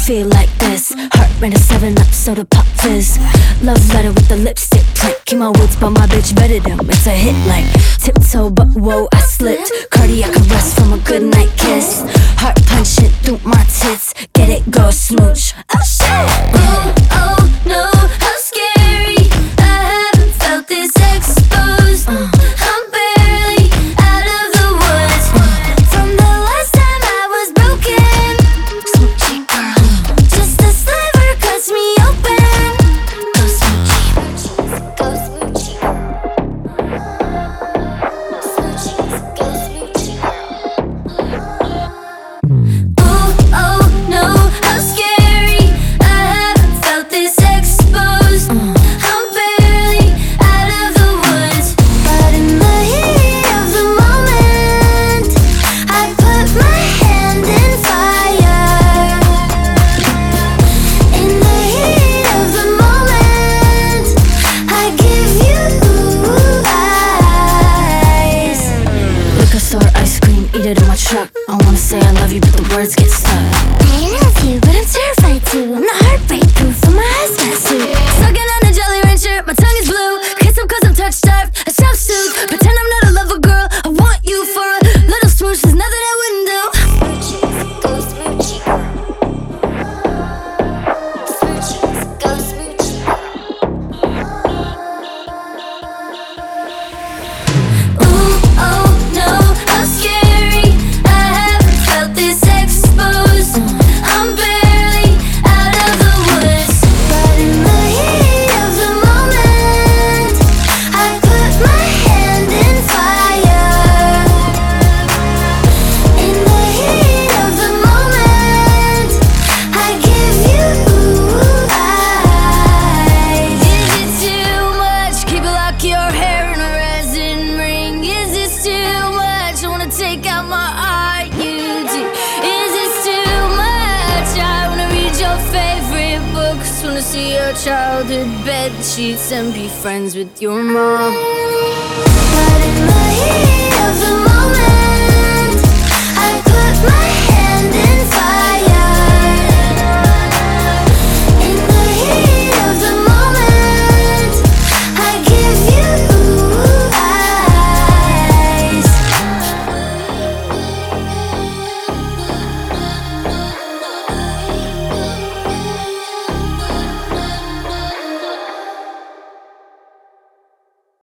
feel like this. Heart rate a 7 up, soda pop fizz. Love letter with the lipstick print. Keep my wits by my bitch better than it's a hit like tiptoe, but whoa, I slipped. Cardiac arrest from a good night kiss. Heart punching through my tits. Get it, go smooch. Oh shit. Oh, oh no, how scary. I haven't felt this exposed. I'm barely out of the woods from the last time I was broken. Smoochie girl, just a sliver cuts me open. Go smoochie, go smoochie, smoochie, go smoochie. Oh, oh no, how scary. I haven't felt this exposed. I'm barely out of the woods, but in the heat of the moment, I put my hand in fire. In the heat of the moment, I give you eyes. Liquor store ice cream, eat it in my truck. I wanna say I love you, but the words get stuck. I love you, but I'm terrified too. I'm not heartbreak proof for my hazmat suit. Sucking on a Jolly Rancher, my tongue is blue. Kiss him cause I'm touch starved, a self suit. Pretend I'm not a lover girl, I want you for a little smooch. There's nothing I wouldn't do. Smoochies, go smoochie. Smoochies, go smoochie. Ooh, oh no, how scary. I haven't felt this exposed. I'm barely out of the woods, but in the heat of the moment, I put my hand in fire. In the heat of the moment, I give you eyes. Is it too much? Keep it like your hair in a resin ring. Is this too much? I wanna take out my IUD. Is this too much? I wanna read your favorite books. Wanna see your childhood bed sheets and be friends with your mom. But in the heat of the moment,